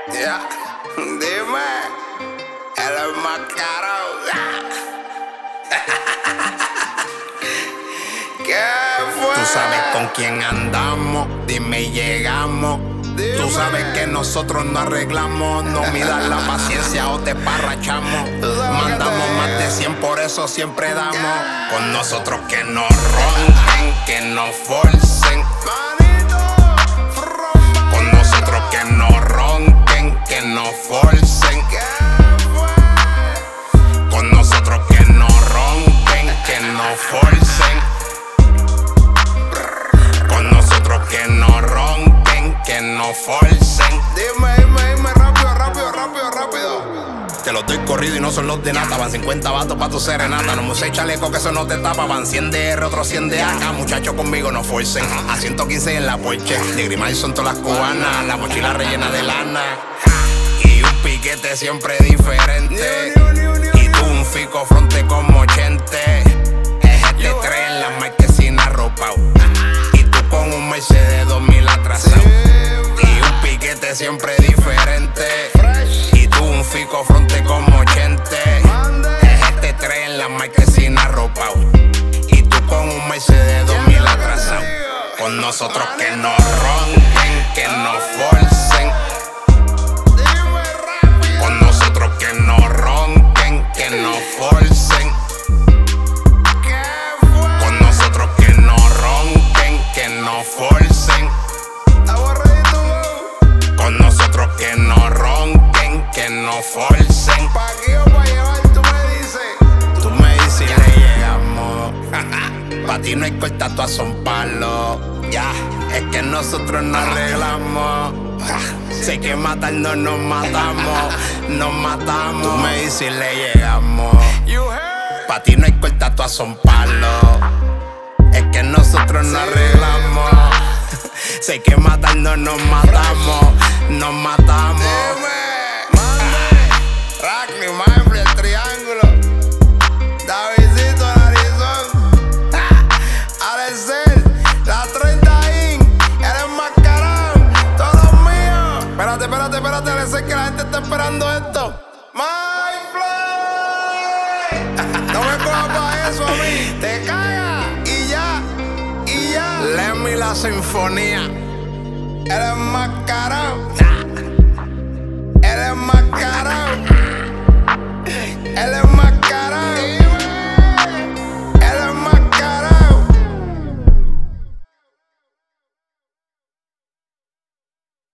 Ya, dime, el más caro. ¿Qué fue? Tú sabes con quién andamos, dime y llegamos. Dime. Tú sabes que nosotros no arreglamos, no midas la paciencia o te parrachamos. Mandamos más de 100, por eso siempre damos. Con nosotros que no ronquen, que no forcen. Con nosotros que no ronquen, que no forcen. Con nosotros que no ronquen, que no forcen. Con nosotros que no ronquen, que no forcen. Dime, rápido. Te los doy corrido y no son los de nata. Van 50 vatos pa' tu serenata. No me use chaleco que eso no te tapa. Van 100 de R, otros 100 de AK. Muchachos conmigo no forcen. A 115 en la Porsche. De Grimal son todas las cubanas. La mochila rellena de lana. Y un piquete siempre diferente. Y tú un fico fronte como 80. Es este tren, las marquesinas arropao. Y tú con un Mercedes 2000 atrasado. Y un piquete siempre diferente. Y tú un fico fronte como 80. Es este tren, las marquesinas arropao. Y tú con un Mercedes 2000 atrasado. Con nosotros que no ronquen, que no forcen. Con nosotros que no ronquen, que no forcen. Con nosotros que no ronquen, que no forcen. Con nosotros que no ronquen, que no forcen. ¿Pa' qué o pa' llevar? Tú me dices y le llegamos. Pa' ti no hay corta, todas son palos. Ya, es que nosotros no arreglamos. Sé que matarnos nos matamos. Tú me dices y le llegamos. Pa' ti no hay corta, todas son palos. Es que nosotros no arreglamos. Sé que matarnos nos matamos. Rackney, Manfred, el triángulo. Davidito, Narizón. Alecel, la 30 in. Eres mascarado, todos míos. Espérate, Alecel, que la gente está esperando esto. My Fly. No me cojas pa' eso a mí. Te callas y ya. Lemmy la sinfonía. Eres mascarado. Eres